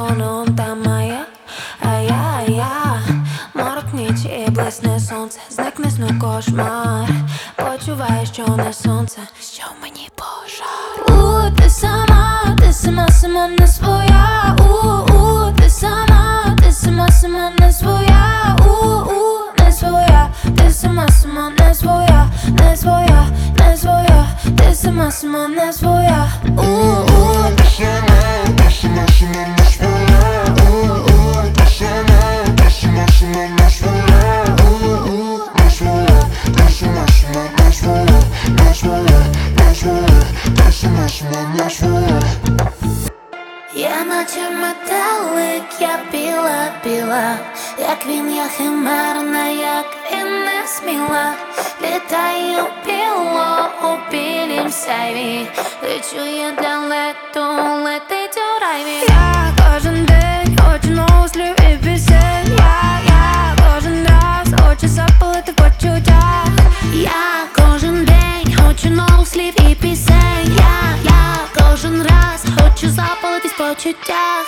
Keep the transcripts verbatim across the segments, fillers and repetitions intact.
он, он там, а я, а я, а я морок ніч і блисне сонце, зникне сну кошмар. Почуваю, що не сонце, що в мені пожар. У, ти сама, ти сама, сама не своя. У, у, ти сама, ти сама, сама не своя. У, у, не своя, ти сама, сама не своя, не своя, не своя, ти сама, сама не своя. У, у, ти сама, ти сама, сама не своя. У, у, ти сама, ти сама, сама не своя. У, у, не своя, ти сама, сама не своя, не своя, не своя, ти сама, сама не своя. Я наче метелик, я біла, біла, як він, я химерна, як він не сміла. Літаю біло у білім сяйві, лечу я далеко, летить у райві. Я кожен день хочу нових слів і пісень. Я, я кожен раз хочу запалити почуття. Я кожен день хочу нових слів і пісень. Я, я кожен раз хочу запалитись в почуттях.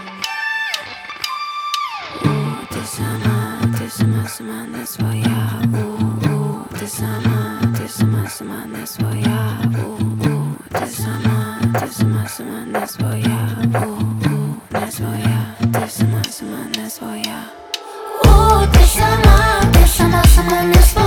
У, ти сама, ти сама, сама не своя. У, у, ти сама, ти сама, сама не своя. У, у, ти сама, ти сама, сама не своя. У, у, не своя, ти сама, сама не своя. У, ти сама, ти сама, сама не своя.